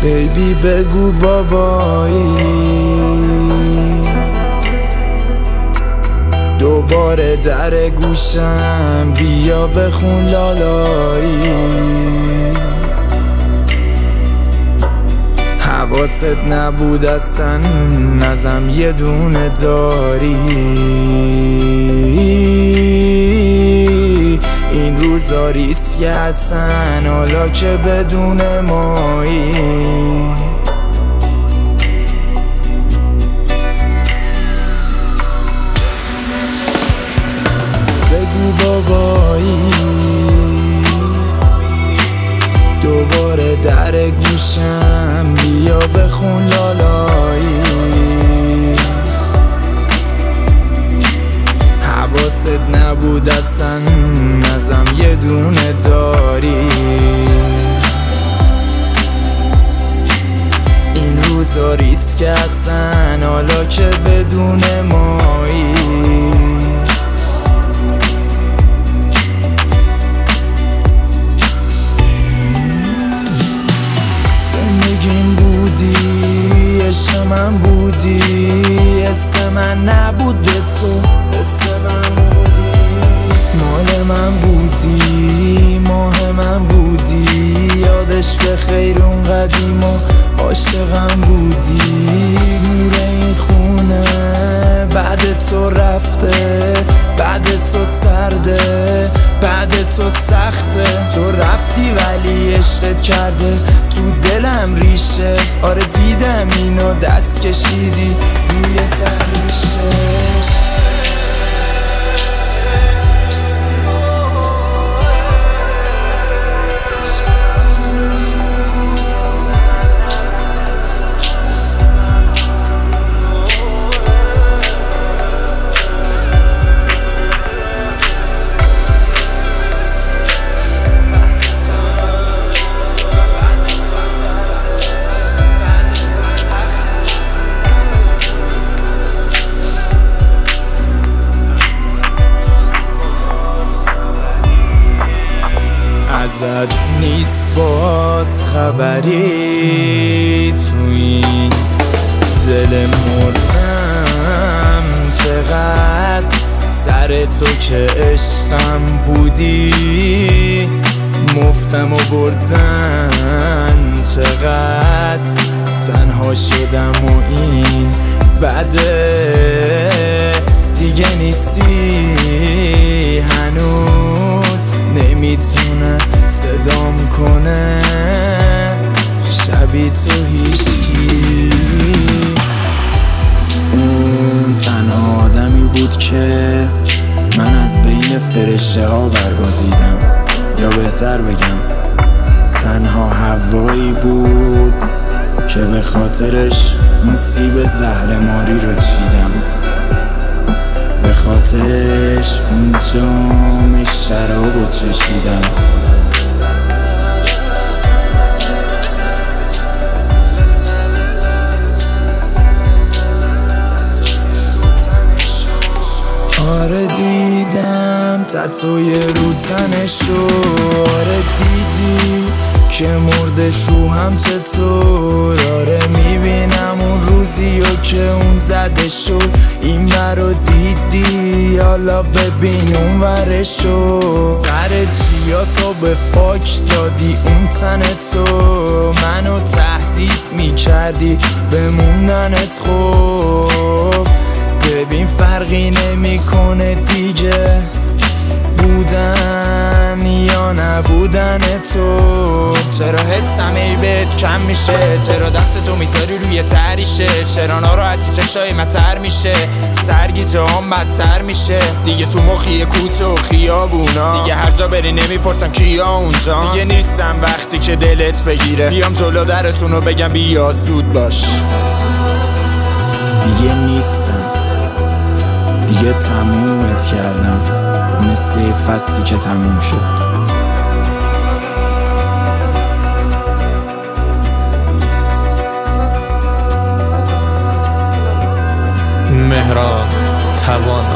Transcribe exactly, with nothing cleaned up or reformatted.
بیبی بگو بابایی، دوباره در گوشم بیا بخون لالایی. حواست نبود اصلا نزم یه دونه داری، این روزا ریسک هستن حالا که بدون مایی. بگو بابایی، دوباره در گوشم بیا بخون لالایی. حواست نبود اصلا نزم یه دونه داری، این روزا ریسک هستن حالا که بدون مایی. زندگیم بودی، عشق من بودی، حس من نبود به تو، حس من بودی، مال من بودی، ماه من بودی، یادش به خیر اون قدیم و عاشقم بودی. نور این خونه بعد تو رفته، بعد تو سرده، بعد تو سخته. تو رفتی ولی عشقت کرده تو دلم ریشه. آره دیدم اینو دست کشیدی روی تنیشش. ازت نیست باز خبری، تو این دل مردم چقدر سر تو که عشقم بودی. مفتم و بردن چقدر تنها شدم و این بده. دیگه نیستی هنوز نمیتونه صدام کنه شبی تو هیچکی. اون تنها آدمی بود که من از بین فرشته ها برگزیدم، یا بهتر بگم تنها هوایی بود که به خاطرش اون سیب زهرماری رو چیدم، به خاطرش اون جام شراب رو چشیدم. آره دیدم تتوی رو تنشو، آره دیدی که مردش رو هم چطور. آره میبینم اون روزی و که اون زده شد این ورو دیدی، حالا ببین اون ورشو. سر چیا تو به فاک دادی اون تن تو، منو تهدید میکردی بموندنت. خوب ببین فرقی نمیکنه دیگه بودن یا نبودن تو. چرا حسم ای بهت کم میشه، چرا دست تو میذاری روی تریشه، چرا ناراحتی چشای من تر میشه، سرگی جهان بدتر میشه. دیگه تو مخی کوچه و خیابونا، دیگه هر جا بری نمیپرسم کیا اونجا. دیگه نیستم وقتی که دلت بگیره بیام جلو درتونو بگم بیا زود باش. دیگه نیستم، دیگه تمومت کردم مثل فصلی که تموم شد. مهران توان